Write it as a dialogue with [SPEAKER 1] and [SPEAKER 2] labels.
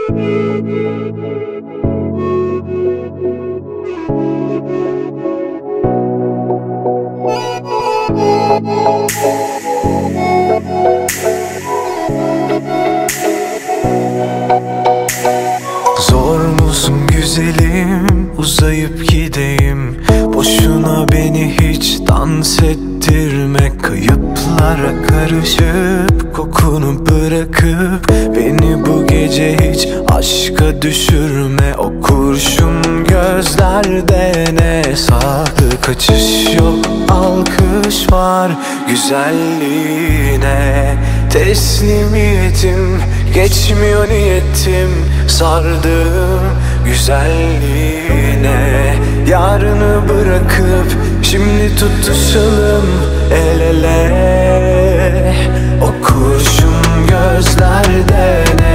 [SPEAKER 1] Zor musun güzelim, uzayıp gideyim. Boşuna beni hiç dans ettirme. Kayıplara karışıp kokunu bırakıp beni bu gece hiç aşka düşürme. O kurşun gözlerde ne saklı kaçış yok, alkış var güzelliğine. Teslimiyetim geçmiyor niyetim, sardım güzelliğine. Yarını bırakıp şimdi tutuşalım el ele. O kurşun gözlerde ne